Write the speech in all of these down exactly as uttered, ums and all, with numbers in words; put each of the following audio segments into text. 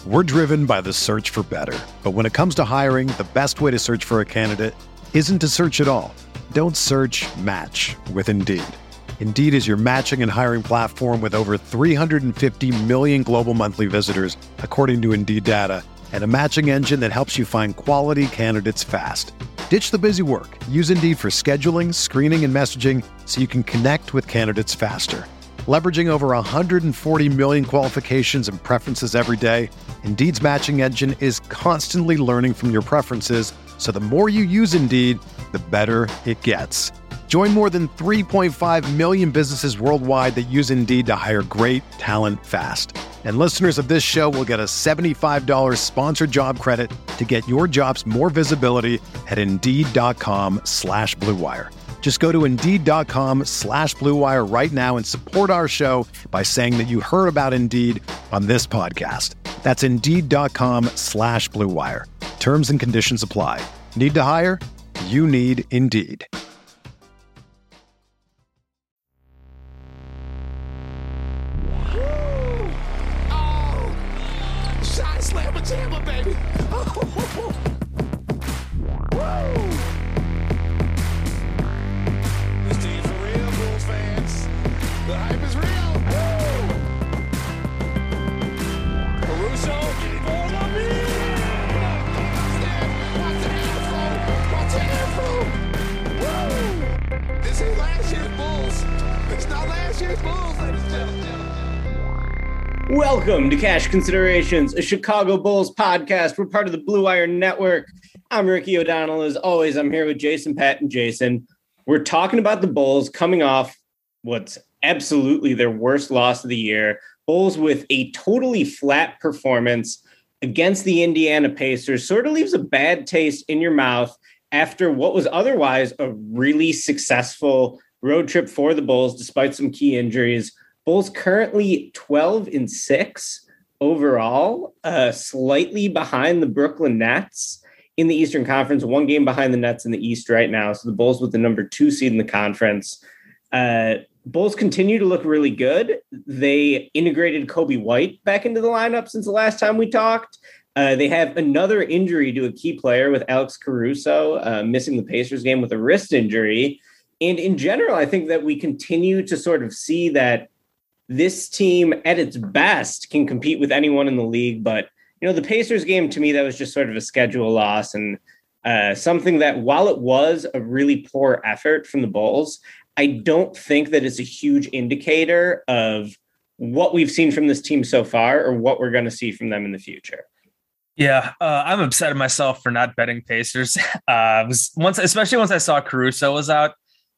We're driven by the search for better. But when it comes to hiring, the best way to search for a candidate isn't to search at all. Don't search, match with Indeed. Indeed is your matching and hiring platform with over three hundred fifty million global monthly visitors, according to Indeed data, and a matching engine that helps you find quality candidates fast. Ditch the busy work. Use Indeed for scheduling, screening, and messaging so you can connect with candidates faster. Leveraging over one hundred forty million qualifications and preferences every day, Indeed's matching engine is constantly learning from your preferences, so the more you use Indeed, the better it gets. Join more than three point five million businesses worldwide that use Indeed to hire great talent fast. And listeners of this show will get a seventy-five dollars sponsored job credit to get your jobs more visibility at Indeed.com slash Blue Wire. Just go to Indeed.com slash Blue Wire right now and support our show by saying that you heard about Indeed on this podcast. That's Indeed.com slash Blue Wire. Terms and conditions apply. Need to hire? You need Indeed. Slamma jamma, baby. Oh. Woo. This team's for real, Bulls fans. The hype is real. Woo. Caruso for the lead. Watch the airflow. Watch the airflow. Woo. This is last year's Bulls. It's not last year's Bulls, ladies and gentlemen. Welcome to Cash Considerations, a Chicago Bulls podcast. We're part of the Blue Wire Network. I'm Ricky O'Donnell. As always, I'm here with Jason, Pat, and Jason. We're talking about the Bulls coming off what's absolutely their worst loss of the year. Bulls with a totally flat performance against the Indiana Pacers. Sort of leaves a bad taste in your mouth after what was otherwise a really successful road trip for the Bulls, despite some key injuries. Bulls currently twelve and six overall, uh, slightly behind the Brooklyn Nets in the Eastern Conference, one game behind the Nets in the East right now. So the Bulls with the number two seed in the conference. Uh, Bulls continue to look really good. They integrated Kobe White back into the lineup since the last time we talked. Uh, they have another injury to a key player with Alex Caruso uh, missing the Pacers game with a wrist injury. And in general, I think that we continue to sort of see that this team at its best can compete with anyone in the league. But, you know, the Pacers game, to me, that was just sort of a schedule loss and uh, something that, while it was a really poor effort from the Bulls, I don't think that it's a huge indicator of what we've seen from this team so far or what we're going to see from them in the future. Yeah, uh, I'm upset at myself for not betting Pacers. Uh, was once, especially once I saw Caruso was out,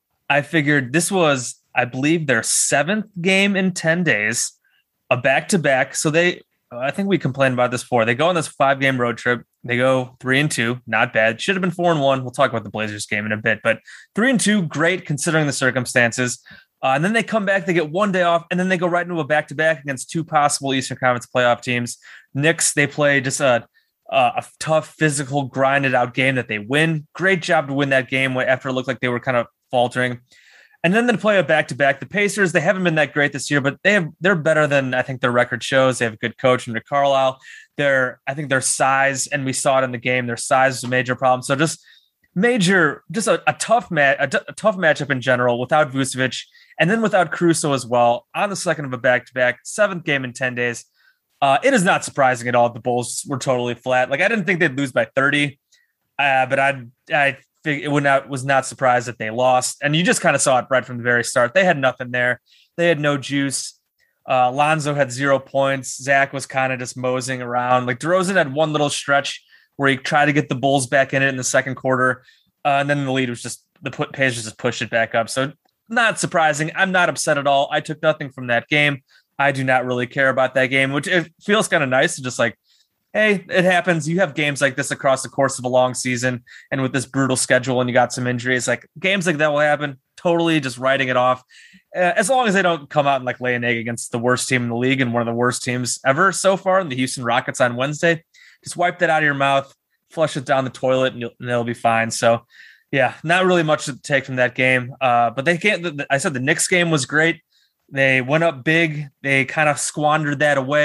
I figured this was, I believe, their seventh game in ten days, a back-to-back. So they, I think we complained about this before. They go on this five-game road trip. They go three and two, not bad. Should have been four and one. We'll talk about the Blazers game in a bit, but three and two, great considering the circumstances. Uh, and then they come back, they get one day off, and then they go right into a back-to-back against two possible Eastern Conference playoff teams. Knicks, they play just a, a, a tough, physical, grinded-out game that they win. Great job to win that game after it looked like they were kind of faltering. And then they play a back-to-back. The Pacers, they haven't been that great this year, but they have, they're better than I think their record shows. They have a good coach under Carlisle. Their, I think their size, and we saw it in the game, their size is a major problem. So just major, just a, a tough match, a, a tough matchup in general without Vucevic, and then without Caruso as well on the second of a back-to-back, seventh game in ten days. Uh, it is not surprising at all. The Bulls were totally flat. Like I didn't think they'd lose by thirty, uh, but I, I. It would not was not surprised that they lost, and you just kind of saw it right from the very start. They had nothing there; they had no juice. Uh, Lonzo had zero points. Zach was kind of just moseying around. Like DeRozan had one little stretch where he tried to get the Bulls back in it in the second quarter, uh, and then the lead was just the Pacers just pushed it back up. So not surprising. I'm not upset at all. I took nothing from that game. I do not really care about that game, which it feels kind of nice to just like, hey, it happens. You have games like this across the course of a long season, and with this brutal schedule and you got some injuries, like games like that will happen. Totally just writing it off. Uh, as long as they don't come out and like lay an egg against the worst team in the league and one of the worst teams ever so far in the Houston Rockets on Wednesday, just wipe that out of your mouth, flush it down the toilet, and, you'll, and it'll be fine. So yeah, not really much to take from that game. Uh, but they can't, I said the Knicks game was great. They went up big. They kind of squandered that away.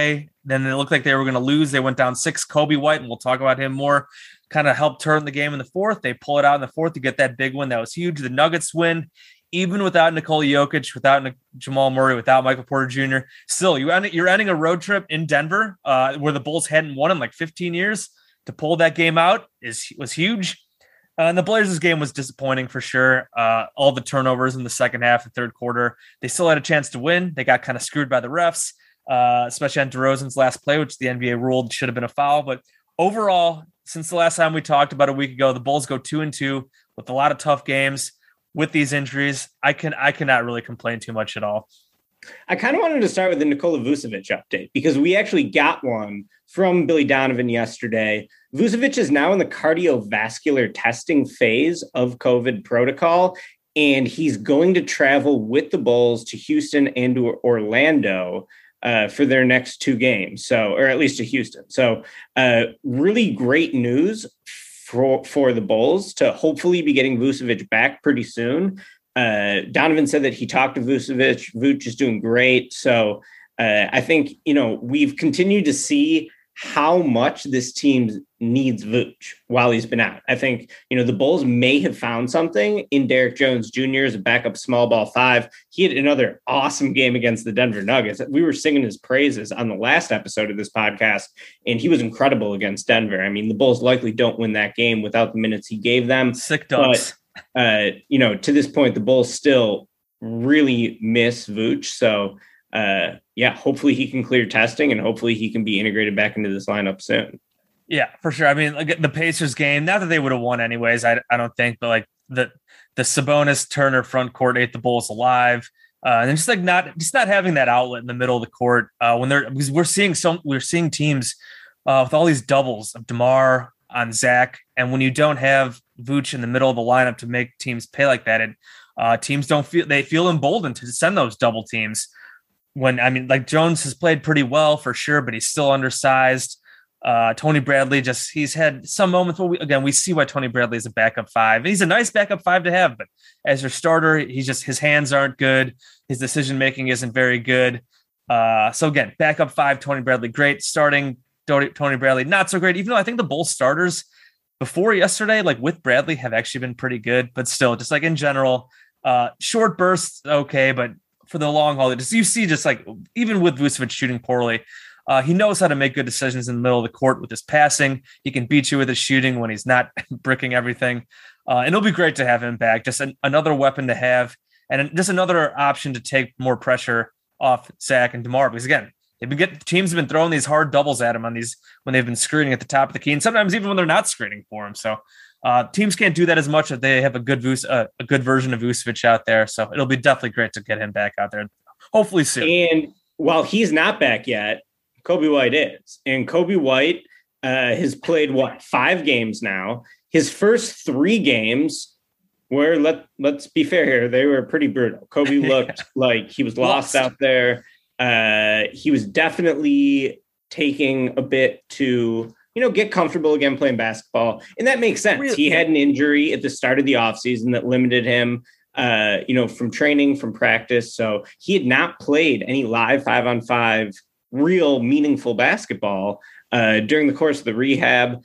Then it looked like they were going to lose. They went down six. Coby White, and we'll talk about him more, kind of helped turn the game in the fourth. They pull it out in the fourth to get that big win. That was huge. The Nuggets win, even without Nikola Jokic, without Jamal Murray, without Michael Porter Junior Still, you end, you're ending a road trip in Denver uh, where the Bulls hadn't won in like fifteen years. To pull that game out is was huge. Uh, and the Blazers game was disappointing for sure. Uh, all the turnovers in the second half, the third quarter. They still had a chance to win. They got kind of screwed by the refs, uh, especially on DeRozan's last play, which the N B A ruled should have been a foul. But overall, since the last time we talked about a week ago, the Bulls go two and two with a lot of tough games. With these injuries, I can I cannot really complain too much at all. I kind of wanted to start with the Nikola Vucevic update because we actually got one from Billy Donovan yesterday. Vucevic is now in the cardiovascular testing phase of COVID protocol, and he's going to travel with the Bulls to Houston and to Orlando uh, for their next two games. So, or at least to Houston. So uh, really great news for, for the Bulls to hopefully be getting Vucevic back pretty soon. Uh, Donovan said that he talked to Vucevic. Vuce is doing great. So uh, I think, you know, we've continued to see how much this team needs Vuce while he's been out. I think, you know, the Bulls may have found something in Derrick Jones Junior as a backup small ball five. He had another awesome game against the Denver Nuggets. We were singing his praises on the last episode of this podcast, and he was incredible against Denver. I mean, the Bulls likely don't win that game without the minutes he gave them. Sick dunks. But, uh, you know, to this point, the Bulls still really miss Vuce. So, uh, yeah, hopefully he can clear testing and hopefully he can be integrated back into this lineup soon. Yeah, for sure. I mean, like the Pacers game, not that they would have won anyways, I, I don't think, but like the the Sabonis Turner front court ate the Bulls alive. Uh, and just like not just not having that outlet in the middle of the court uh, when they're because we're seeing some we're seeing teams uh, with all these doubles of DeMar on Zach, and when you don't have Vuce in the middle of the lineup to make teams pay like that, and uh, teams don't feel they feel emboldened to send those double teams. When I mean, like Jones has played pretty well for sure, but he's still undersized. Uh, Tony Bradley just he's had some moments. Where we, again, we see why Tony Bradley is a backup five. He's a nice backup five to have, but as your starter, he's just his hands aren't good. His decision making isn't very good. Uh, so again, backup five, Tony Bradley, great. Starting Tony Bradley, not so great. Even though I think the Bulls starters before yesterday, like with Bradley, have actually been pretty good, but still, just like in general, uh, short bursts, okay, but for the long haul, just you see, just like even with Vucevic shooting poorly, uh, he knows how to make good decisions in the middle of the court with his passing. He can beat you with his shooting when he's not bricking everything, uh, and it'll be great to have him back. Just an, another weapon to have, and just another option to take more pressure off Zach and DeMar. Because again, they've been getting teams have been throwing these hard doubles at him on these when they've been screening at the top of the key, and sometimes even when they're not screening for him. So uh, teams can't do that as much if they have a good Vuce, uh, a good version of Vucevic out there. So it'll be definitely great to get him back out there, hopefully soon. And while he's not back yet, Coby White is, and Coby White uh, has played what five games now. His first three games were let let's be fair here, they were pretty brutal. Coby looked yeah. like he was lost, lost out there. Uh, he was definitely taking a bit to, you know, get comfortable again playing basketball. And that makes sense. Really? He had an injury at the start of the offseason that limited him, uh, you know, from training, from practice. So he had not played any live five on five, real meaningful basketball uh, during the course of the rehab.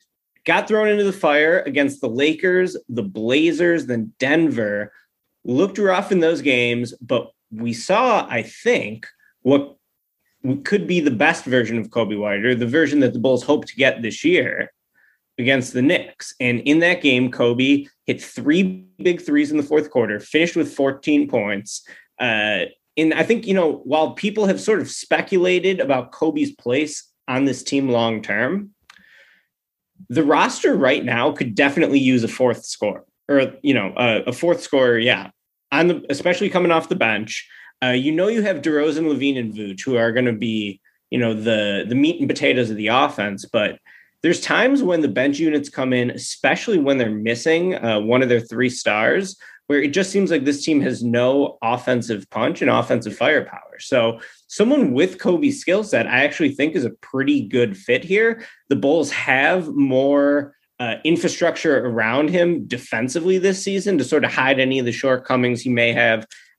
Got thrown into the fire against the Lakers, the Blazers, then Denver. Looked rough in those games, but we saw, I think, what could be the best version of Coby White, or the version that the Bulls hope to get this year against the Knicks. And in that game, Coby hit three big threes in the fourth quarter, finished with fourteen points. Uh, and I think, you know, while people have sort of speculated about Coby's place on this team long term, the roster right now could definitely use a fourth scorer, or, you know, a, a fourth scorer. Yeah. On the, especially coming off the bench. Uh, you know, you have DeRozan, LaVine, and Vuce, who are going to be, you know, the, the meat and potatoes of the offense. But there's times when the bench units come in, especially when they're missing uh, one of their three stars, where it just seems like this team has no offensive punch and offensive firepower. So someone with Coby's skill set, I actually think is a pretty good fit here. The Bulls have more uh, infrastructure around him defensively this season to sort of hide any of the shortcomings he may have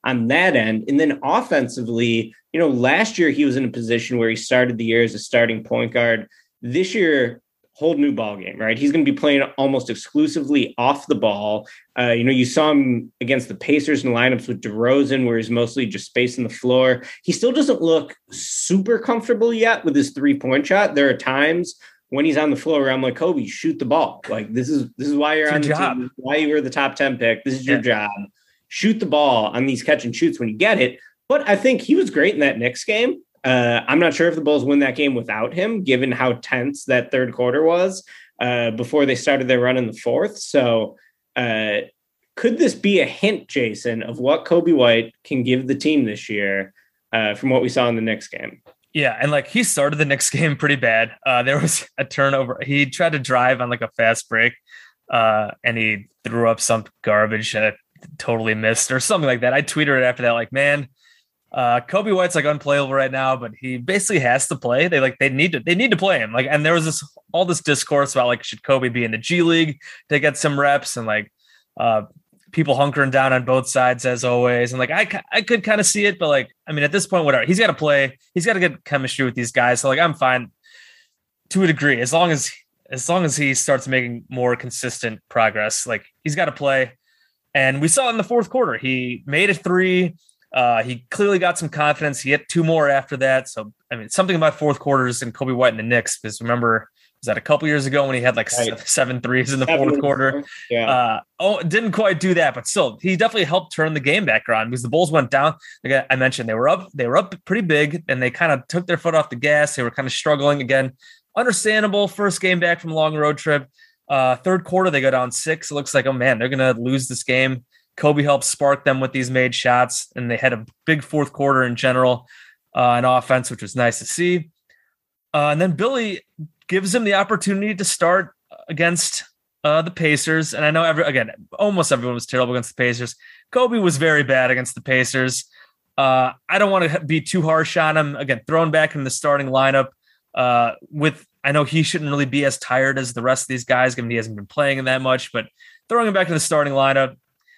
on that end. And then offensively, you know, last year he was in a position where he started the year as a starting point guard. This year, whole new ball game, right? He's going to be playing almost exclusively off the ball. Uh, you know, you saw him against the Pacers in lineups with DeRozan, where he's mostly just spacing the floor. He still doesn't look super comfortable yet with his three-point shot. There are times when he's on the floor where I'm like, Kobe, shoot the ball. Like, this is this is why you're it's on the job. team. This is why you were the top ten pick. This is your yeah. job. Shoot the ball on these catch and shoots when you get it. But I think he was great in that Knicks game. Uh, I'm not sure if the Bulls win that game without him, given how tense that third quarter was uh, before they started their run in the fourth. So uh, could this be a hint, Jason, of what Kobe White can give the team this year uh, from what we saw in the Knicks game? Yeah, and like he started the Knicks game pretty bad. Uh, there was a turnover. He tried to drive on like a fast break, uh, and he threw up some garbage and it totally missed or something like that. I tweeted it after that, like, man, Uh, Kobe White's like unplayable right now, but he basically has to play. They like they need to they need to play him. Like, and there was this all this discourse about like should Kobe be in the G League to get some reps, and like uh, people hunkering down on both sides as always. And like I I could kind of see it, but like I mean at this point, whatever. He's got to play. He's got to get chemistry with these guys. So like I'm fine to a degree as long as as long as he starts making more consistent progress. Like he's got to play, and we saw in the fourth quarter he made a three. Uh, he clearly got some confidence. He hit two more after that. So, I mean, something about fourth quarters and Kobe White in the Knicks, because remember, was that a couple years ago when he had like right. seven threes in the seven fourth quarter? Yeah. Uh, oh, didn't quite do that, but still, he definitely helped turn the game back around because the Bulls went down. Like I mentioned, they were up, they were up pretty big, and they kind of took their foot off the gas. They were kind of struggling again. Understandable first game back from a long road trip. Uh, third quarter, they go down six. It looks like, oh man, they're going to lose this game. Kobe helped spark them with these made shots, and they had a big fourth quarter in general uh, in offense, which was nice to see. Uh, and then Billy gives him the opportunity to start against uh, the Pacers. And I know, every again, almost everyone was terrible against the Pacers. Kobe was very bad against the Pacers. Uh, I don't want to be too harsh on him. Again, thrown back in the starting lineup uh, with, I know he shouldn't really be as tired as the rest of these guys, given he hasn't been playing in that much, but throwing him back in the starting lineup,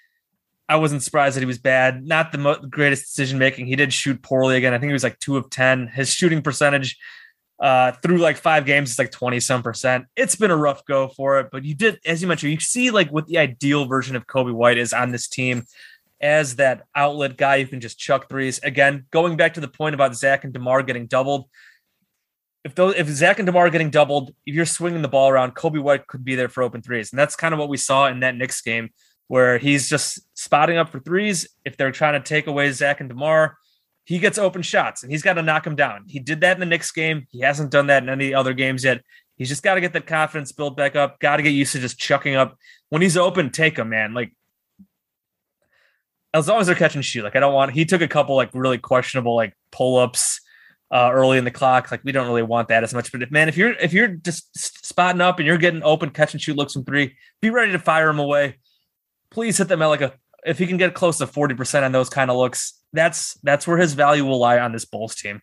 I wasn't surprised that he was bad. Not the mo- greatest decision-making. He did shoot poorly again. I think he was like two of ten. His shooting percentage uh, through like five games is like twenty some percent. It's been a rough go for it, but you did, as you mentioned, you see like what the ideal version of Kobe White is on this team as that outlet guy who can just chuck threes. Again, going back to the point about Zach and DeMar getting doubled. If those, if Zach and DeMar are getting doubled, if you're swinging the ball around, Kobe White could be there for open threes. And that's kind of what we saw in that Knicks game, where he's just spotting up for threes. If they're trying to take away Zach and DeMar, he gets open shots and he's got to knock them down. He did that in the Knicks game. He hasn't done that in any other games yet. He's just got to get that confidence built back up. Got to get used to just chucking up. When he's open, take him, man. Like, as long as they're catching shoot. Like, I don't want, he took a couple like really questionable like pull-ups uh, early in the clock. Like, we don't really want that as much. But if, man, if you're, if you're just spotting up and you're getting open, catch and shoot looks from three, be ready to fire him away. Please hit them at like a, if he can get close to forty percent on those kind of looks, that's that's where his value will lie on this Bulls team.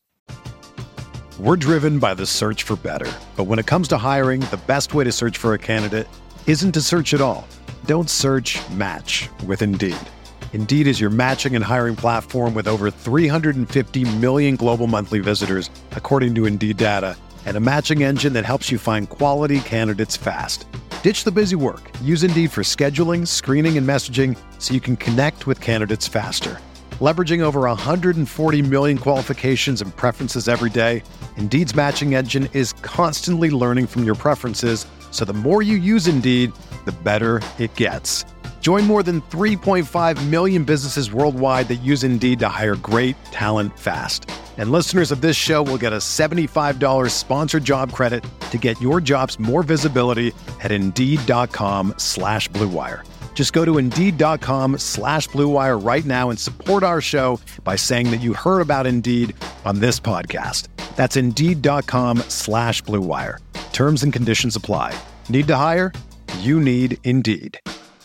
We're driven by the search for better. But when it comes to hiring, the best way to search for a candidate isn't to search at all. Don't search, match with Indeed. Indeed is your matching and hiring platform with over three hundred fifty million global monthly visitors, according to Indeed data, and a matching engine that helps you find quality candidates fast. Ditch the busy work. Use Indeed for scheduling, screening, and messaging so you can connect with candidates faster. Leveraging over one hundred forty million qualifications and preferences every day, Indeed's matching engine is constantly learning from your preferences, so the more you use Indeed, the better it gets. Join more than three point five million businesses worldwide that use Indeed to hire great talent fast. And listeners of this show will get a seventy-five dollars sponsored job credit to get your jobs more visibility at Indeed.com slash Blue Wire. Just go to Indeed.com slash Blue Wire right now and support our show by saying that you heard about Indeed on this podcast. That's Indeed.com slash Blue Wire. Terms and conditions apply. Need to hire? You need Indeed.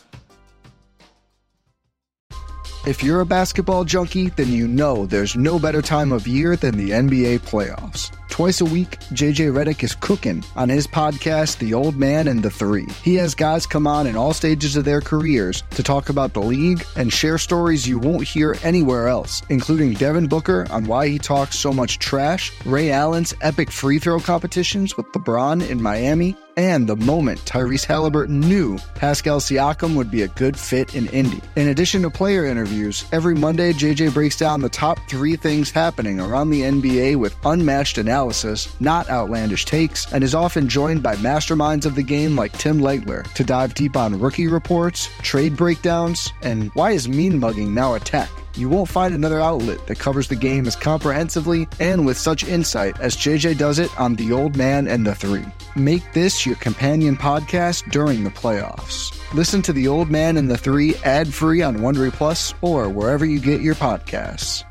If you're a basketball junkie, then you know there's no better time of year than the N B A playoffs. Twice a week, J J Redick is cooking on his podcast, The Old Man and the Three. He has guys come on in all stages of their careers to talk about the league and share stories you won't hear anywhere else, including Devin Booker on why he talks so much trash, Ray Allen's epic free throw competitions with LeBron in Miami, and the moment Tyrese Halliburton knew Pascal Siakam would be a good fit in Indy. In addition to player interviews, every Monday J J breaks down the top three things happening around the N B A with unmatched analysis, not outlandish takes, and is often joined by masterminds of the game like Tim Legler to dive deep on rookie reports, trade breakdowns, and why is mean mugging now a tech? You won't find another outlet that covers the game as comprehensively and with such insight as J J does it on The Old Man and the Three. Make this your companion podcast during the playoffs. Listen to The Old Man and the Three ad-free on Wondery Plus or wherever you get your podcasts.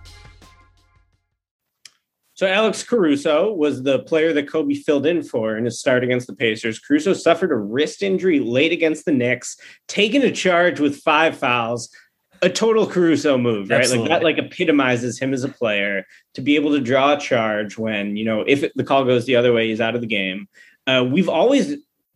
So Alex Caruso was the player that Kobe filled in for in his start against the Pacers. Caruso suffered a wrist injury late against the Knicks, taking a charge with five fouls. A total Caruso move, right? Absolutely. Like that, like epitomizes him as a player to be able to draw a charge when, you know, if it, the call goes the other way, he's out of the game. Uh, we've always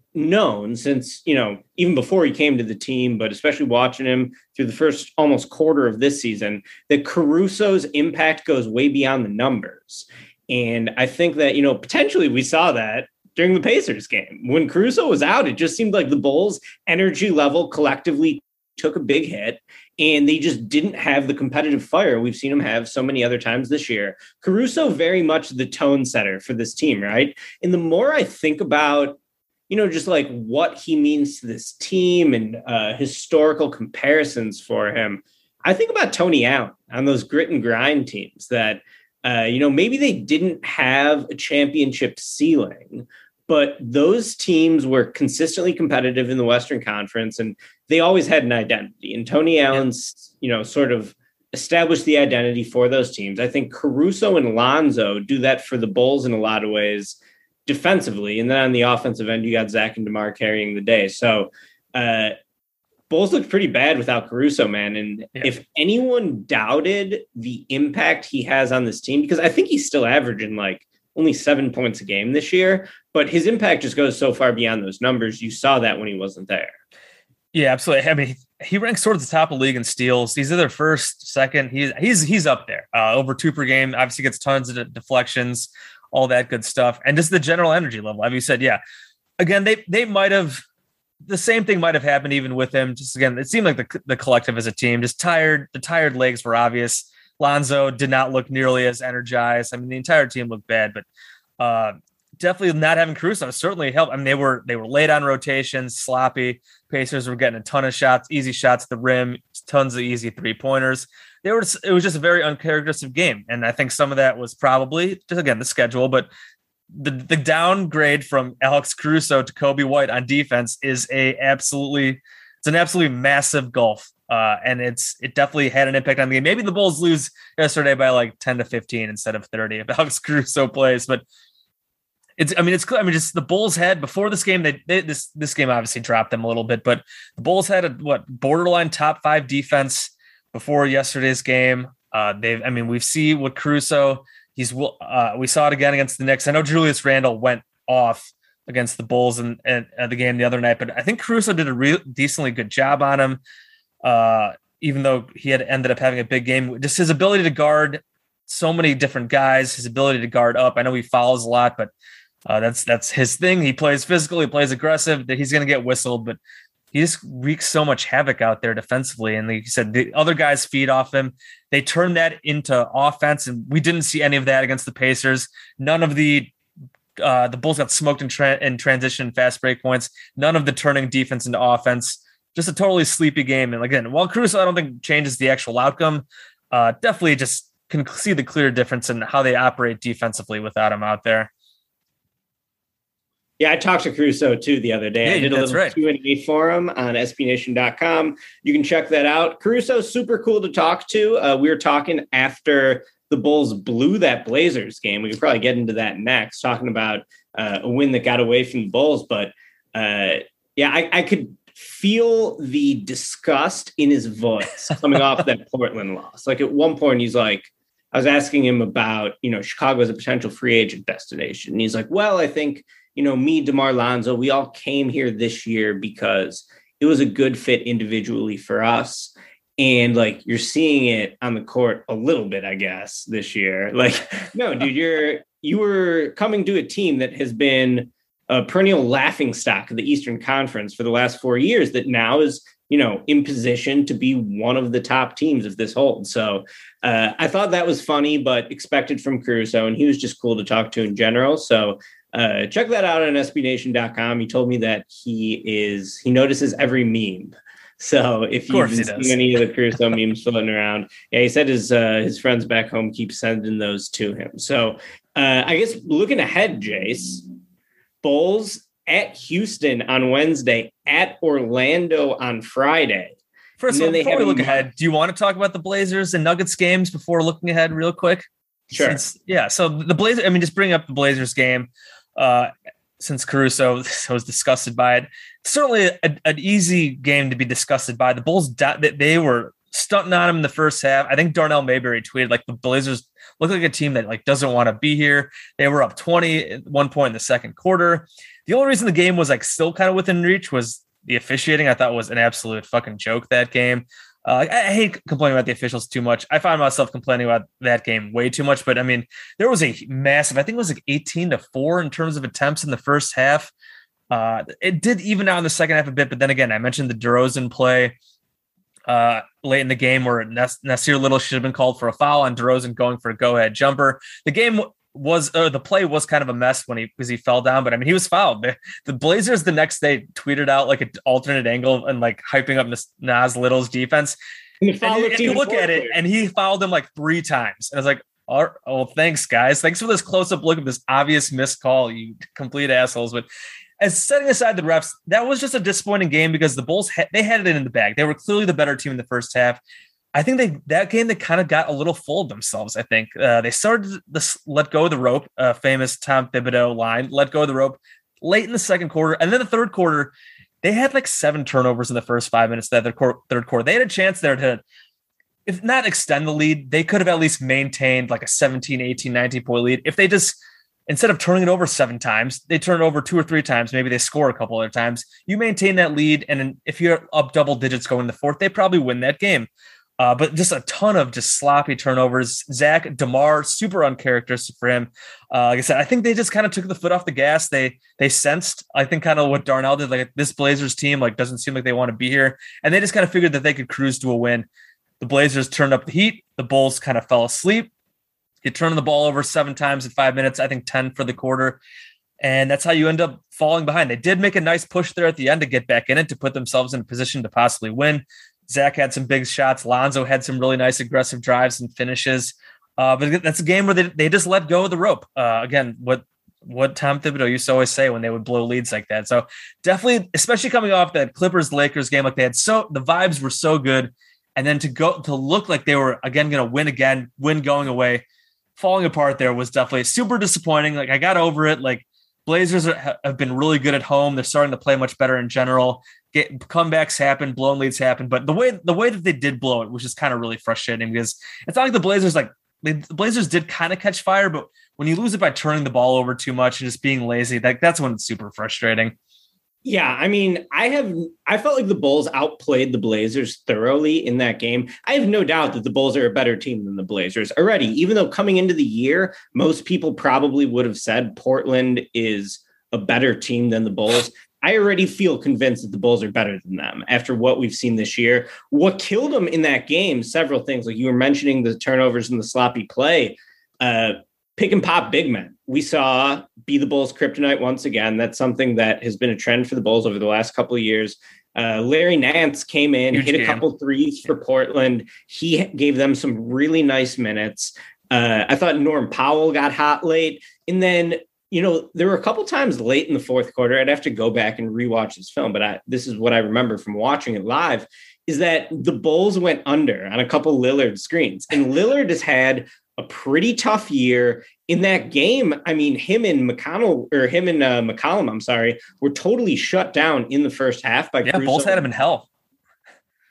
known since, you know, even before he came to the team, but especially watching him through the first almost quarter of this season, that Caruso's impact goes way beyond the numbers. And I think that, you know, potentially we saw that during the Pacers game. When Caruso was out, it just seemed like the Bulls' energy level collectively took a big hit, and they just didn't have the competitive fire we've seen them have so many other times this year. Caruso very much the tone setter for this team, right? And the more I think about, you know, just like what he means to this team and uh, historical comparisons for him, I think about Tony Allen on those grit and grind teams that, uh, you know, maybe they didn't have a championship ceiling, but those teams were consistently competitive in the Western Conference, and they always had an identity. And Tony Allen's, you know, sort of established the identity for those teams. I think Caruso and Lonzo do that for the Bulls in a lot of ways defensively. And then on the offensive end, you got Zach and DeMar carrying the day. So uh, Bulls looked pretty bad without Caruso, man. And yeah. If anyone doubted the impact he has on this team, because I think he's still averaging like only seven points a game this year, but his impact just goes so far beyond those numbers. You saw that when he wasn't there. Yeah, absolutely. I mean, he ranks towards the top of the league in steals. He's either first, second. He's he's he's up there. Uh, over two per game. Obviously, gets tons of deflections, all that good stuff, and just the general energy level. As you said, yeah. Again, they they might have the same thing might have happened even with him. Just again, it seemed like the the collective as a team just tired. The tired legs were obvious. Lonzo did not look nearly as energized. I mean, the entire team looked bad, but uh, definitely not having Caruso certainly helped. I mean, they were they were late on rotations, sloppy. Pacers were getting a ton of shots, easy shots at the rim, tons of easy three pointers. They were. It was just a very uncharacteristic game, and I think some of that was probably just again the schedule, but the the downgrade from Alex Caruso to Kobe White on defense is a absolutely it's an absolutely massive gulf. Uh, and it's it definitely had an impact on the game. Maybe the Bulls lose yesterday by like ten to fifteen instead of thirty if Alex Caruso plays. But it's I mean it's I mean just the Bulls had before this game they, they this this game obviously dropped them a little bit, but the Bulls had a what borderline top five defense before yesterday's game. Uh, they've I mean we see what Caruso he's uh, we saw it again against the Knicks. I know Julius Randle went off against the Bulls and and the game the other night, but I think Caruso did a real decently good job on him. Uh, even though he had ended up having a big game, just his ability to guard so many different guys, his ability to guard up. I know he fouls a lot, but uh, that's that's his thing. He plays physical, he plays aggressive. That he's going to get whistled, but he just wreaks so much havoc out there defensively. And like you said, the other guys feed off him. They turn that into offense, and we didn't see any of that against the Pacers. None of the uh, the Bulls got smoked in, tra- in transition, fast break points. None of the turning defense into offense. Just a totally sleepy game. And again, while Caruso, I don't think changes the actual outcome, uh, definitely just can see the clear difference in how they operate defensively without him out there. Yeah, I talked to Caruso too the other day. Yeah, I did a little right. Q and A for him on S B Nation dot com. You can check that out. Caruso's super cool to talk to. Uh, we were talking after the Bulls blew that Blazers game. We could probably get into that next, talking about uh, a win that got away from the Bulls. But uh, yeah, I, I could feel the disgust in his voice coming off that Portland loss. Like at one point he's like, I was asking him about, you know, Chicago as a potential free agent destination. And he's like, well, I think, you know, me, DeMar Lonzo, we all came here this year because it was a good fit individually for us. And like, you're seeing it on the court a little bit, I guess, this year. Like, no, dude, you're, you were coming to a team that has been a perennial laughingstock of the Eastern Conference for the last four years that now is, you know, in position to be one of the top teams if this holds. So uh, I thought that was funny, but expected from Caruso, and he was just cool to talk to in general. So uh, check that out on S B Nation dot com. He told me that he is, he notices every meme. So if you've seen any of the Caruso memes floating around, yeah, he said his, uh, his friends back home keep sending those to him. So uh, I guess looking ahead, Jace, Bulls at Houston on Wednesday, at Orlando on Friday. First of all, before we look ahead, do you want to talk about the Blazers and Nuggets games before looking ahead real quick? Sure. Since, yeah, so the Blazers, I mean, just bring up the Blazers game uh, since Caruso was disgusted by it. Certainly a, an easy game to be disgusted by. The Bulls, they were stunting on him in the first half. I think Darnell Mayberry tweeted like the Blazers look like a team that like doesn't want to be here. They were up twenty at one point in the second quarter. The only reason the game was like still kind of within reach was the officiating. I thought was an absolute fucking joke that game. Uh, I, I hate complaining about the officials too much. I find myself complaining about that game way too much. But I mean, there was a massive, I think it was like eighteen to four in terms of attempts in the first half. Uh, it did even out in the second half a bit. But then again, I mentioned the DeRozan play uh, late in the game where Nas- Nasir Little should have been called for a foul on DeRozan going for a go-ahead jumper. The game was uh, the play was kind of a mess when he because he fell down, but I mean he was fouled. The, the Blazers the next day tweeted out like an alternate angle and like hyping up Nas, Nas Little's defense. And, and, and you look at it, and he fouled him like three times. And I was like, oh, oh, thanks guys, thanks for this close up look of this obvious missed call, you complete assholes. But as setting aside the refs, that was just a disappointing game because the Bulls ha- they had it in the bag. They were clearly the better team in the first half. I think they that game they kind of got a little full of themselves. I think uh, they started to let go of the rope, uh, famous Tom Thibodeau line, let go of the rope late in the second quarter. And then the third quarter, they had like seven turnovers in the first five minutes of the third quarter. They had a chance there to, if not extend the lead, they could have at least maintained like a seventeen, eighteen, nineteen point lead. If they just, instead of turning it over seven times, they turn it over two or three times. Maybe they score a couple other times. You maintain that lead. And if you're up double digits going in the fourth, they probably win that game. Uh, but just a ton of just sloppy turnovers. Zach, DeMar, super uncharacteristic for him. Uh, like I said, I think they just kind of took the foot off the gas. They they sensed, I think, kind of what Darnell did. Like this Blazers team, like doesn't seem like they want to be here, and they just kind of figured that they could cruise to a win. The Blazers turned up the heat. The Bulls kind of fell asleep. You turn the ball over seven times in five minutes. I think ten for the quarter, and that's how you end up falling behind. They did make a nice push there at the end to get back in it to put themselves in a position to possibly win. Zach had some big shots. Lonzo had some really nice aggressive drives and finishes. Uh, but that's a game where they, they just let go of the rope. Uh, again, what what Tom Thibodeau used to always say when they would blow leads like that. So definitely, especially coming off that Clippers-Lakers game, like they had so the vibes were so good. And then to go to look like they were, again, going to win again, win going away, falling apart there was definitely super disappointing. Like I got over it. Like Blazers are, have been really good at home. They're starting to play much better in general. Get comebacks happen, blown leads happen, but the way the way that they did blow it was just kind of really frustrating because it's not like the Blazers like they, the Blazers did kind of catch fire, but when you lose it by turning the ball over too much and just being lazy, that that's when it's super frustrating. Yeah, I mean, I have I felt like the Bulls outplayed the Blazers thoroughly in that game. I have no doubt that the Bulls are a better team than the Blazers already, even though coming into the year, most people probably would have said Portland is a better team than the Bulls. I already feel convinced that the Bulls are better than them after what we've seen this year. What killed them in that game, several things, like you were mentioning the turnovers and the sloppy play, uh, pick and pop big men. We saw be the Bulls kryptonite once again. That's something that has been a trend for the Bulls over the last couple of years. Uh, Larry Nance came in, Huge hit game. a couple threes for Portland. He gave them some really nice minutes. Uh, I thought Norm Powell got hot late. And then, you know, there were a couple times late in the fourth quarter. I'd have to go back and rewatch this film, but I, this is what I remember from watching it live, is that the Bulls went under on a couple Lillard screens. And Lillard has had a pretty tough year in that game. I mean, him and McConnell or him and uh, McCollum, I'm sorry, were totally shut down in the first half by yeah, Caruso. Bulls had him in hell.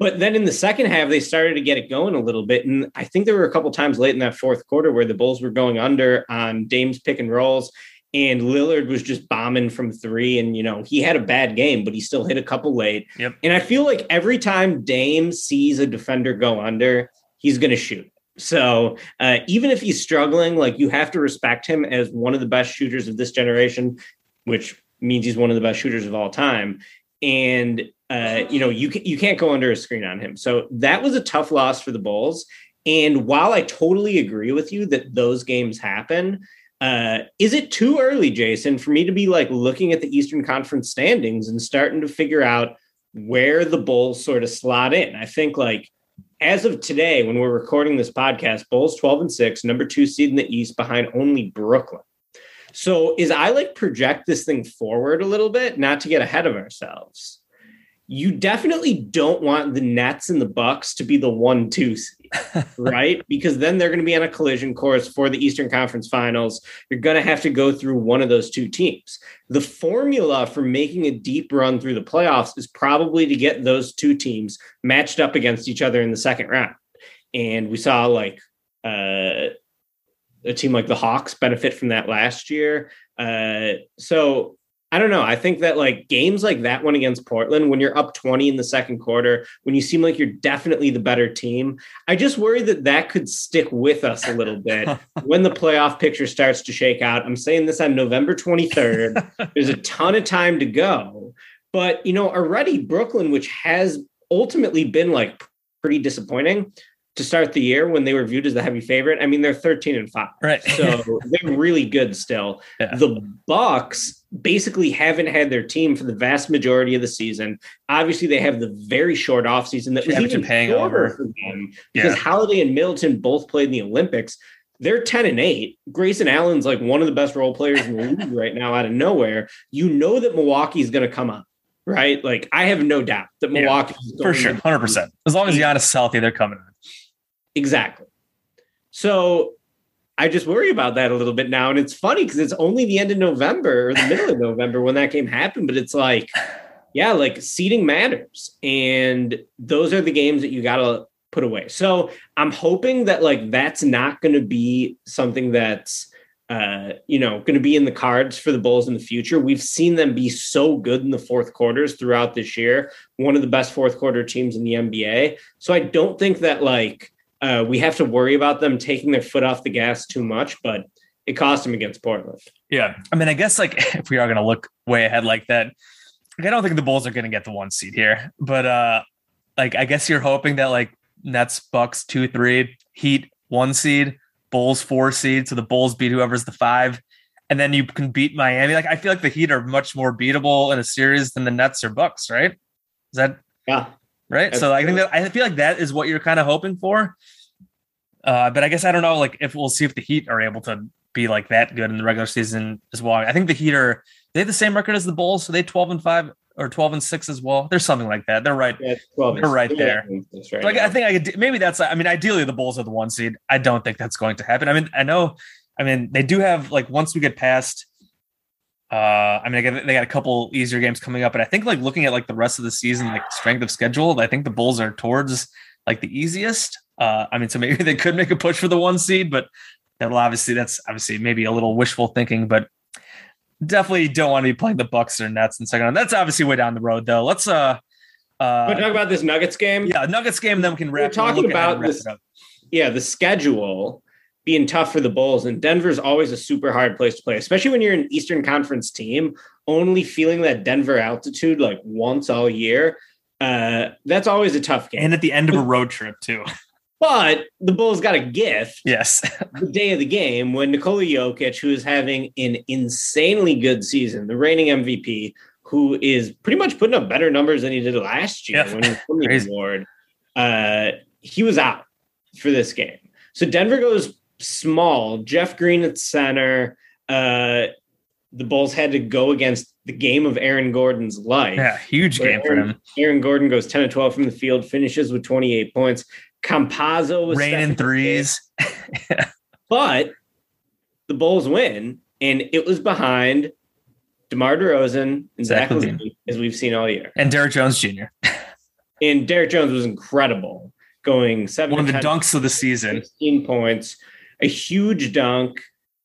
But then in the second half, they started to get it going a little bit. And I think there were a couple times late in that fourth quarter where the Bulls were going under on Dame's pick and rolls, and Lillard was just bombing from three. And, you know, he had a bad game, but he still hit a couple late. Yep. And I feel like every time Dame sees a defender go under, he's going to shoot. So uh, even if he's struggling, like, you have to respect him as one of the best shooters of this generation, which means he's one of the best shooters of all time. And, uh, you know, you, can, you can't go under a screen on him. So that was a tough loss for the Bulls. And while I totally agree with you that those games happen, uh, is it too early, Jason, for me to be like looking at the Eastern Conference standings and starting to figure out where the Bulls sort of slot in? I think, like, as of today, when we're recording this podcast, Bulls twelve and six, number two seed in the East behind only Brooklyn. So as I like project this thing forward a little bit, not to get ahead of ourselves, you definitely don't want the Nets and the Bucks to be the one, two seed, right? Because then they're going to be on a collision course for the Eastern Conference Finals. You're going to have to go through one of those two teams. The formula for making a deep run through the playoffs is probably to get those two teams matched up against each other in the second round. And we saw like uh, a team like the Hawks benefit from that last year. Uh, so I don't know. I think that like games like that one against Portland, when you're up twenty in the second quarter, when you seem like you're definitely the better team, I just worry that that could stick with us a little bit when the playoff picture starts to shake out. I'm saying this on November twenty-third. There's a ton of time to go. But, you know, already Brooklyn, which has ultimately been like pretty disappointing to start the year when they were viewed as the heavy favorite. I mean, they're thirteen and five. Right. So they're really good still. Yeah. The Bucks basically haven't had their team for the vast majority of the season. Obviously, they have the very short offseason that was Yeah, even paying shorter over. for them because Yeah. Holiday and Middleton both played in the Olympics. They're ten and eight. Grayson Allen's like one of the best role players in the league right now out of nowhere. You know that Milwaukee is going to come up, right? Like, I have no doubt that Milwaukee is For going sure. to- one hundred percent. As long as Giannis is healthy, they're coming in. Exactly. So I just worry about that a little bit now. And it's funny because it's only the end of November or the middle of November when that game happened. But it's like, yeah, like seeding matters. And those are the games that you got to put away. So I'm hoping that like that's not going to be something that's, uh, you know, going to be in the cards for the Bulls in the future. We've seen them be so good in the fourth quarters throughout this year. One of the best fourth quarter teams in the N B A. So I don't think that like, Uh, we have to worry about them taking their foot off the gas too much, but it cost them against Portland. Yeah. I mean, I guess like if we are going to look way ahead like that, like, I don't think the Bulls are going to get the one seed here, but uh, like, I guess you're hoping that like Nets, Bucks, two, three, Heat, one seed, Bulls, four seed. So the Bulls beat whoever's the five, and then you can beat Miami. Like, I feel like the Heat are much more beatable in a series than the Nets or Bucks, right? Is that Yeah. right? That's So I think true. that I feel like that is what you're kind of hoping for. Uh, but I guess I don't know, like if we'll see if the Heat are able to be like that good in the regular season as well. I think the Heat are they have the same record as the Bulls, so they twelve and five or twelve and six as well. There's something like that. They're right. Yeah, twelve They're right there. Right So I, I think I could maybe that's I mean ideally the Bulls are the one seed. I don't think that's going to happen. I mean I know I mean they do have like once we get past. Uh, I mean, they got a couple easier games coming up, but I think like looking at like the rest of the season, like strength of schedule, I think the Bulls are towards like the easiest. Uh, I mean, so maybe they could make a push for the one seed, but that'll obviously that's obviously maybe a little wishful thinking, but definitely don't want to be playing the Bucks or Nets in second round. That's obviously way down the road though. Let's uh, uh, But talk about this Nuggets game. yeah, Nuggets game. Then we can wrap. We're talking look ahead and about wrap this. it up. Yeah, the schedule being tough for the Bulls, and Denver's always a super hard place to play, especially when you're an Eastern Conference team. Only feeling that Denver altitude like once all year. Uh, that's always a tough game. And at the end of a road trip too. But the Bulls got a gift Yes. the day of the game when Nikola Jokic, who is having an insanely good season, the reigning M V P, who is pretty much putting up better numbers than he did last year Yeah. when he won the Crazy. award, uh, he was out for this game. So Denver goes small. Jeff Green at center. Uh, the Bulls had to go against the game of Aaron Gordon's life. Yeah, huge where game for Aaron, him. Aaron Gordon goes ten to twelve from the field, finishes with twenty-eight points. Campazzo was Rain in stepping threes. but the Bulls win, and it was behind DeMar DeRozan and Zach Zach LaVine. LaVine, as we've seen all year. And Derrick Jones Junior And Derrick Jones was incredible, going seven. One of the ten, dunks of the season. sixteen points, a huge dunk.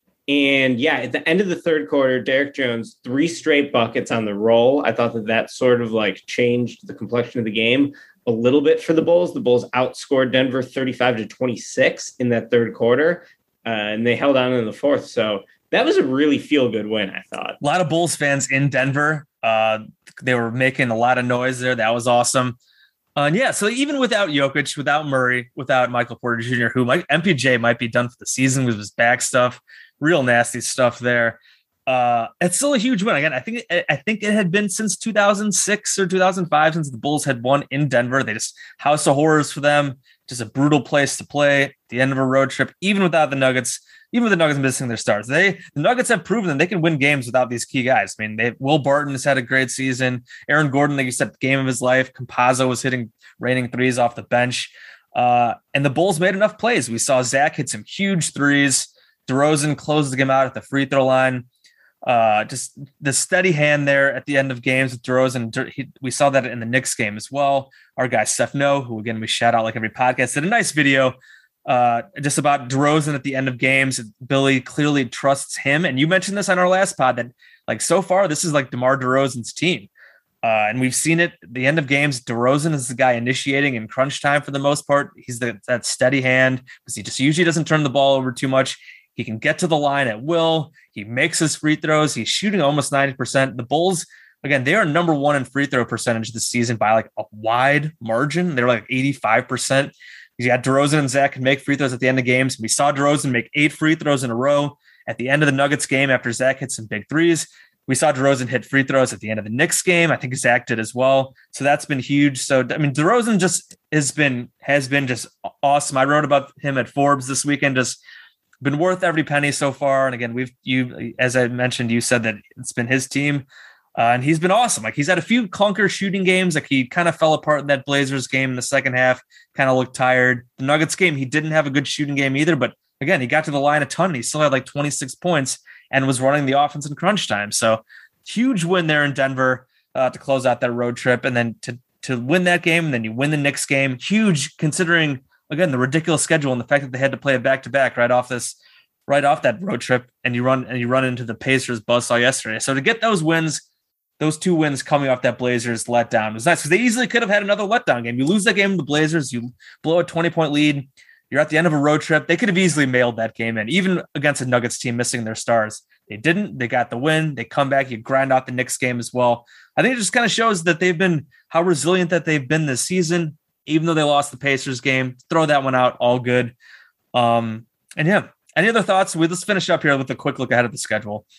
And yeah, at the end of the third quarter, Derrick Jones, three straight buckets on the roll. I thought that that sort of like changed the complexion of the game a little bit for the Bulls. The Bulls outscored Denver thirty-five to twenty-six in that third quarter, uh, and they held on in the fourth. So that was a really feel-good win, I thought. A lot of Bulls fans in Denver. Uh, they were making a lot of noise there. That was awesome. Uh, and yeah, so even without Jokic, without Murray, without Michael Porter Junior, who like M P J might be done for the season with his back stuff, real nasty stuff there. Uh, it's still a huge win. Again, I think I think it had been since two thousand six or two thousand five since the Bulls had won in Denver. They just house of horrors for them. Just a brutal place to play at the end of a road trip, even without the Nuggets. Even with the Nuggets missing their stars, they the Nuggets have proven that they can win games without these key guys. I mean, they Will Barton has had a great season. Aaron Gordon, like you said, game of his life. Campazzo was hitting raining threes off the bench, uh, and the Bulls made enough plays. We saw Zach hit some huge threes. DeRozan closed the game out at the free throw line. Uh, just the steady hand there at the end of games with DeRozan. He, we saw that in the Knicks game as well. Our guy Steph No, who again we shout out like every podcast, did a nice video. Uh, just about DeRozan at the end of games. Billy clearly trusts him. And you mentioned this on our last pod that like so far, this is like DeMar DeRozan's team. Uh, and we've seen it at the end of games. DeRozan is the guy initiating in crunch time for the most part. He's the, that steady hand because he just usually doesn't turn the ball over too much. He can get to the line at will. He makes his free throws. He's shooting almost ninety percent. The Bulls, again, they are number one in free throw percentage this season by like a wide margin. They're like eighty-five percent. You got DeRozan and Zach can make free throws at the end of games. We saw DeRozan make eight free throws in a row at the end of the Nuggets game after Zach hit some big threes. We saw DeRozan hit free throws at the end of the Knicks game. I think Zach did as well. So that's been huge. So, I mean, DeRozan just has been, has been just awesome. I wrote about him at Forbes this weekend, just been worth every penny so far. And again, we've, you, as I mentioned, you said that it's been his team. Uh, and he's been awesome. Like he's had a few clunker shooting games. Like he kind of fell apart in that Blazers game in the second half, kind of looked tired. The Nuggets game, he didn't have a good shooting game either, but again, he got to the line a ton. He still had like twenty-six points and was running the offense in crunch time. So huge win there in Denver uh, to close out that road trip. And then to, to win that game, and then you win the Knicks game, huge considering again, the ridiculous schedule and the fact that they had to play it back to back right off this, right off that road trip. And you run, and you run into the Pacers buzzsaw yesterday. So to get those wins, those two wins coming off that Blazers letdown was nice because they easily could have had another letdown game. You lose that game to the Blazers, you blow a twenty point lead. You're at the end of a road trip. They could have easily mailed that game in, even against a Nuggets team missing their stars. They didn't. They got the win. They come back. You grind out the Knicks game as well. I think it just kind of shows that they've been how resilient that they've been this season, even though they lost the Pacers game. Throw that one out. All good. Um, and yeah, any other thoughts? We let's finish up here with a quick look ahead of the schedule.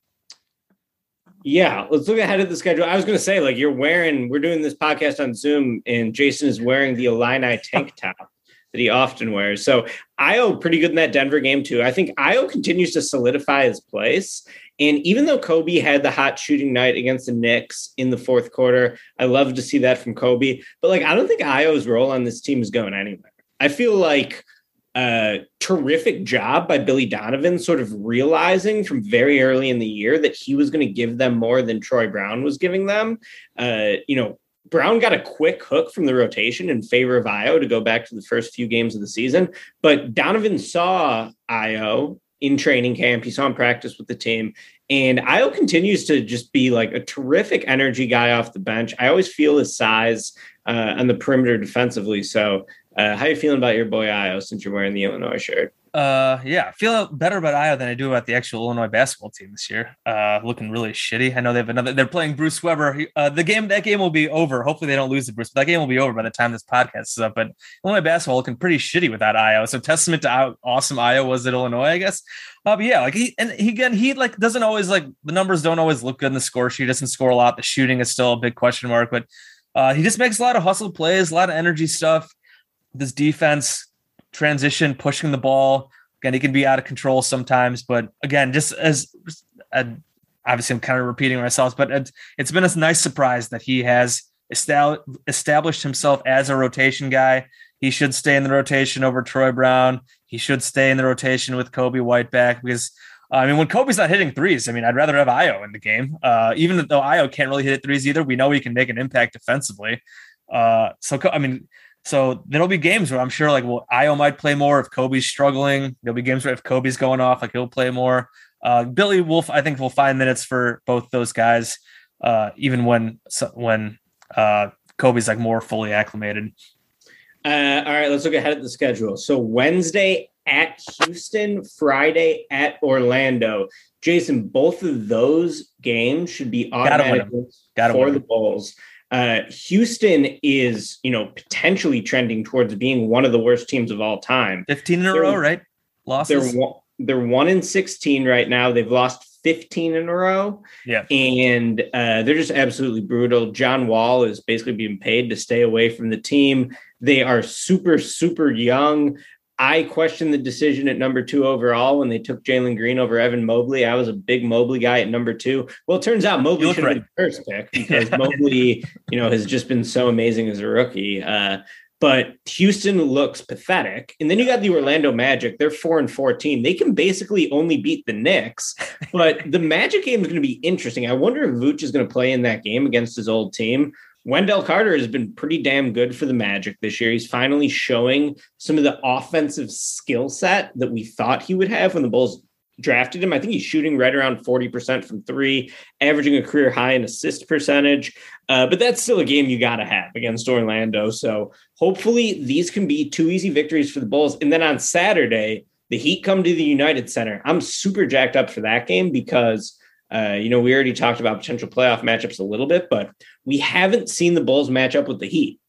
Yeah, let's look ahead at the schedule. I was going to say, like, you're wearing, we're doing this podcast on Zoom, and Jason is wearing the Illini tank top that he often wears. So Ayo pretty good in that Denver game too. I think Ayo continues to solidify his place. And even though Kobe had the hot shooting night against the Knicks in the fourth quarter, I love to see that from Kobe. But like, I don't think Ayo's role on this team is going anywhere. I feel like a terrific job by Billy Donovan, sort of realizing from very early in the year that he was going to give them more than Troy Brown was giving them. Uh, you know, Brown got a quick hook from the rotation in favor of Ayo to go back to the first few games of the season. But Donovan saw Ayo in training camp. He saw him practice with the team. And Ayo continues to just be like a terrific energy guy off the bench. I always feel his size uh, on the perimeter defensively. So uh, how are you feeling about your boy Ayo since you're wearing the Illinois shirt? Uh, yeah, I feel better about Ayo than I do about the actual Illinois basketball team this year. Uh, looking really shitty. I know they have another. They're playing Bruce Weber. Uh, the game that game will be over. Hopefully they don't lose to Bruce. But that game will be over by the time this podcast is up. But Illinois basketball looking pretty shitty without Ayo. So testament to how awesome Ayo was at Illinois, I guess. Uh, but yeah, like he and he again he like doesn't always like the numbers don't always look good in the score sheet. He doesn't score a lot. The shooting is still a big question mark. But uh, he just makes a lot of hustle plays, a lot of energy stuff. This defense transition, pushing the ball. Again, he can be out of control sometimes, but again, just as uh, obviously I'm kind of repeating myself, but it's, it's been a nice surprise that he has estab- established himself as a rotation guy. He should stay in the rotation over Troy Brown. He should stay in the rotation with Kobe White back because, uh, I mean, when Kobe's not hitting threes, I mean, I'd rather have Ayo in the game. Uh, even though Ayo can't really hit threes either, we know he can make an impact defensively. Uh, so I mean, so there'll be games where I'm sure like well, Io might play more if Kobe's struggling. There'll be games where if Kobe's going off, like he'll play more. Uh, Billy Wolf, I think, will find minutes for both those guys, uh, even when when uh, Kobe's like more fully acclimated. Uh, all right, let's look ahead at the schedule. So Wednesday at Houston, Friday at Orlando. Jason, both of those games should be automatic for the Bulls. Uh, Houston is, you know, potentially trending towards being one of the worst teams of all time. fifteen in a they're, row, right? Losses. They're one, they're one in sixteen right now. They've lost fifteen in a row. Yeah. And uh, they're just absolutely brutal. John Wall is basically being paid to stay away from the team. They are super, super young. I questioned the decision at number two overall when they took Jalen Green over Evan Mobley. I was a big Mobley guy at number two. Well, it turns out Mobley should have been the first pick because Mobley, you know, has just been so amazing as a rookie. Uh, but Houston looks pathetic. And then you got the Orlando Magic. They're four and fourteen. They can basically only beat the Knicks. But the Magic game is going to be interesting. I wonder if Vooch is going to play in that game against his old team. Wendell Carter has been pretty damn good for the Magic this year. He's finally showing some of the offensive skill set that we thought he would have when the Bulls drafted him. I think he's shooting right around forty percent from three, averaging a career high in assist percentage. Uh, but that's still a game you got to have against Orlando. So hopefully these can be two easy victories for the Bulls. And then on Saturday, the Heat come to the United Center. I'm super jacked up for that game because Uh, you know, we already talked about potential playoff matchups a little bit, but we haven't seen the Bulls match up with the Heat.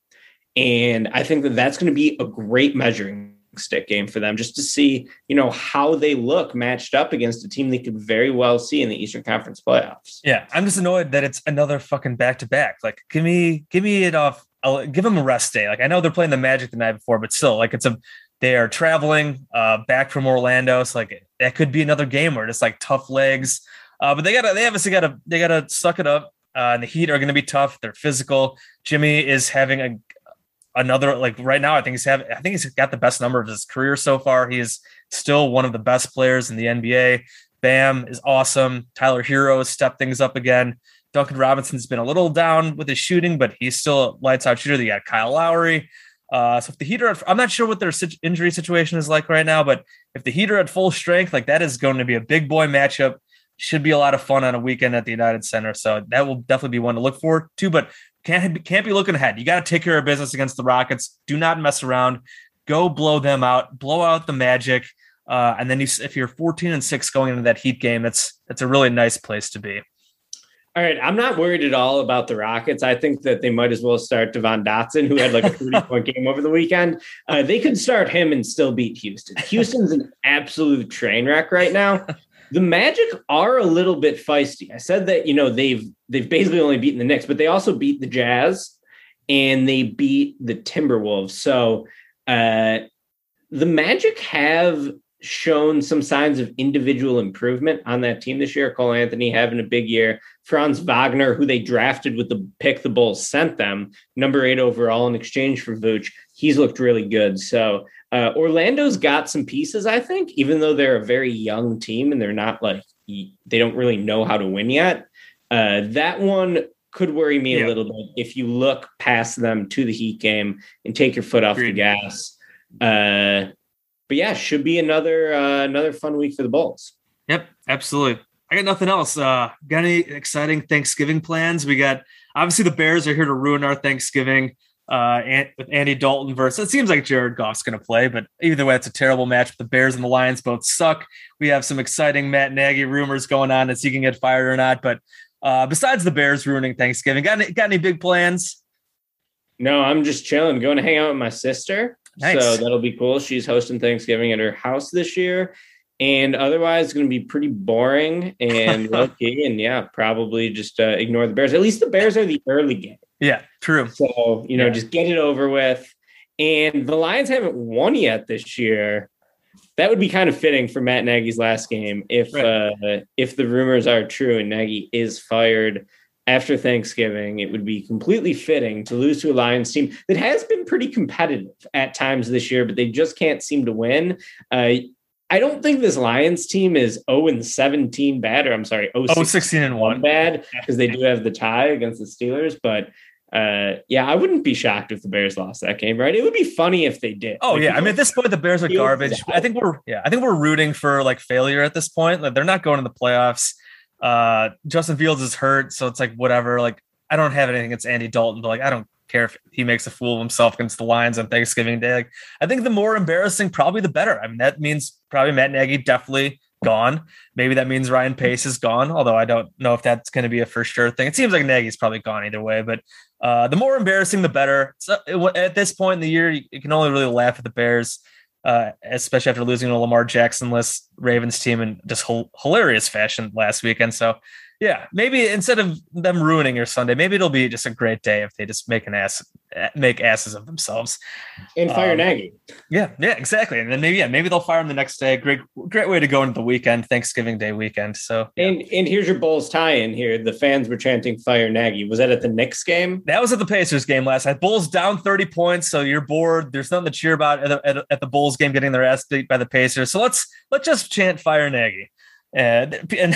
And I think that that's going to be a great measuring stick game for them just to see, you know, how they look matched up against a team they could very well see in the Eastern Conference playoffs. Yeah. I'm just annoyed that it's another fucking back to back. Like, give me, give me it off. I'll give them a rest day. Like, I know they're playing the Magic the night before, but still, like, it's a, they are traveling uh, back from Orlando. So, like, that could be another game where it's like tough legs. Uh, but they gotta, they obviously gotta, they gotta suck it up. Uh, and the Heat are going to be tough. They're physical. Jimmy is having a another like right now. I think he's having. I think he's got the best number of his career so far. He is still one of the best players in the N B A. Bam is awesome. Tyler Hero has stepped things up again. Duncan Robinson's been a little down with his shooting, but he's still a lights out shooter. They got Kyle Lowry. Uh, so if the Heat are, I'm not sure what their injury situation is like right now, but if the Heat are at full strength, like that is going to be a big boy matchup. Should be a lot of fun on a weekend at the United Center. So that will definitely be one to look forward to, but can't, can't be looking ahead. You got to take care of business against the Rockets. Do not mess around. Go blow them out, blow out the Magic. Uh, and then you, if you're fourteen and six going into that Heat game, that's, that's a really nice place to be. All right. I'm not worried at all about the Rockets. I think that they might as well start Devon Dotson, who had like a thirty point game over the weekend. Uh, they could start him and still beat Houston. Houston's an absolute train wreck right now. The Magic are a little bit feisty. I said that, you know, they've they've basically only beaten the Knicks, but they also beat the Jazz and they beat the Timberwolves. So uh, the Magic have shown some signs of individual improvement on that team this year. Cole Anthony having a big year. Franz Wagner, who they drafted with the pick the Bulls sent them, number eight overall in exchange for Vooch. He's looked really good. So Uh, Orlando's got some pieces, I think, even though they're a very young team and they're not like, they don't really know how to win yet. Uh, that one could worry me yeah. a little bit if you look past them to the Heat game and take your foot off Agreed. the gas. Uh, but yeah, should be another, uh, another fun week for the Bulls. Yep, absolutely. I got nothing else. Uh, got any exciting Thanksgiving plans? We got, obviously the Bears are here to ruin our Thanksgiving. Uh, and with Andy Dalton versus, it seems like Jared Goff's going to play, but either way, it's a terrible match. The Bears and the Lions both suck. We have some exciting Matt Nagy rumors going on. Is he can get fired or not? But uh, besides the Bears ruining Thanksgiving, got any, got any big plans? No, I'm just chilling, going to hang out with my sister. Nice. So that'll be cool. She's hosting Thanksgiving at her house this year. And otherwise, it's going to be pretty boring and low-key. And yeah, probably just uh, ignore the Bears. At least the Bears are the early game. Yeah, true. So, you know, yeah. just get it over with. And the Lions haven't won yet this year. That would be kind of fitting for Matt Nagy's last game if right. uh, if the rumors are true and Nagy is fired after Thanksgiving. It would be completely fitting to lose to a Lions team that has been pretty competitive at times this year, but they just can't seem to win. Uh, I don't think this Lions team is oh and seventeen bad, or I'm sorry, oh sixteen and one bad, because they do have the tie against the Steelers, but Uh, yeah, I wouldn't be shocked if the Bears lost that game, right? It would be funny if they did. Oh like, yeah, I mean at this point the Bears are garbage. Out. I think we're yeah, I think we're rooting for like failure at this point. Like they're not going to the playoffs. Uh, Justin Fields is hurt, so it's like whatever. Like I don't have anything against Andy Dalton, but like I don't care if he makes a fool of himself against the Lions on Thanksgiving Day. Like I think the more embarrassing, probably the better. I mean that means probably Matt Nagy definitely gone. Maybe that means Ryan Pace is gone, although I don't know if that's going to be a for sure thing. It seems like Nagy's probably gone either way, but uh, the more embarrassing, the better. So at this point in the year, you, you can only really laugh at the Bears, uh, especially after losing to a Lamar Jackson-less Ravens team in just h- hilarious fashion last weekend. So yeah, maybe instead of them ruining your Sunday, maybe it'll be just a great day if they just make an ass, make asses of themselves and fire um, Nagy. Yeah, yeah, exactly. And then maybe, yeah, maybe they'll fire him the next day. Great, great way to go into the weekend, Thanksgiving Day weekend. So, yeah. and and here's your Bulls tie-in here. The fans were chanting "Fire Nagy." Was that at the Knicks game? That was at the Pacers game last night. Bulls down thirty points, so you're bored. There's nothing to cheer about at the, at, at the Bulls game, getting their ass beat by the Pacers. So let's let's just chant "Fire Nagy." And, and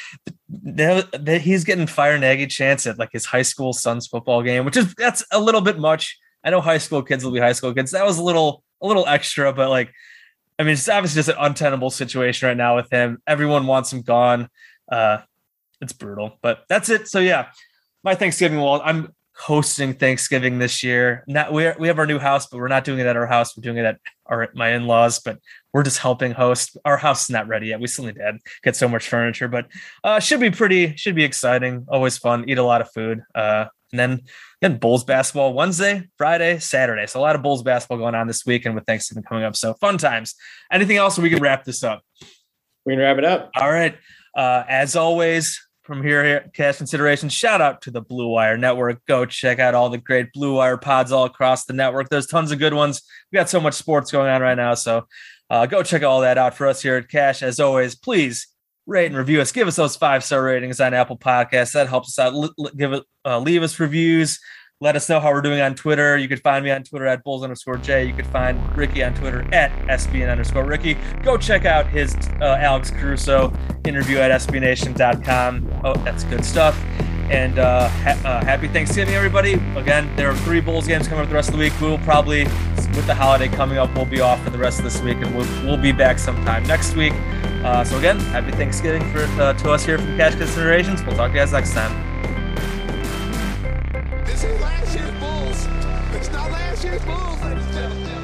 he's getting Fire Nagy chants at like his high school son's football game, which is that's a little bit much. I know high school kids will be high school kids. That was a little a little extra, but like, I mean, it's obviously just an untenable situation right now with him. Everyone wants him gone. Uh, it's brutal, but that's it. So yeah, my Thanksgiving wall. I'm hosting Thanksgiving this year. Not we we have our new house, but we're not doing it at our house. We're doing it at our my in-laws, but we're just helping host. Our house is not ready yet. We still need to get so much furniture, but uh, should be pretty, should be exciting. Always fun. Eat a lot of food. Uh, and then then Bulls basketball Wednesday, Friday, Saturday. So a lot of Bulls basketball going on this weekend with Thanksgiving coming up. So fun times. Anything else? We can wrap this up. We can wrap it up. All right. Uh, as always, from here at Cash Considerations, shout out to the Blue Wire Network. Go check out all the great Blue Wire pods all across the network. There's tons of good ones. We got so much sports going on right now. So uh, go check all that out for us here at Cash. As always, please rate and review us. Give us those five-star ratings on Apple Podcasts. That helps us out. L- l- give it, uh, leave us reviews. Let us know how we're doing on Twitter. You can find me on Twitter at Bulls underscore J. You can find Ricky on Twitter at S B N underscore Ricky. Go check out his uh, Alex Caruso interview at S B Nation dot com. Oh, that's good stuff. And uh, ha- uh, happy Thanksgiving, everybody. Again, there are three Bulls games coming up the rest of the week. We will probably, with the holiday coming up, we'll be off for the rest of this week, and we'll, we'll be back sometime next week. Uh, so again, happy Thanksgiving for uh, to us here from Cash Considerations. We'll talk to you guys next time. This ain't last year's Bulls. It's not last year's Bulls, ladies and gentlemen.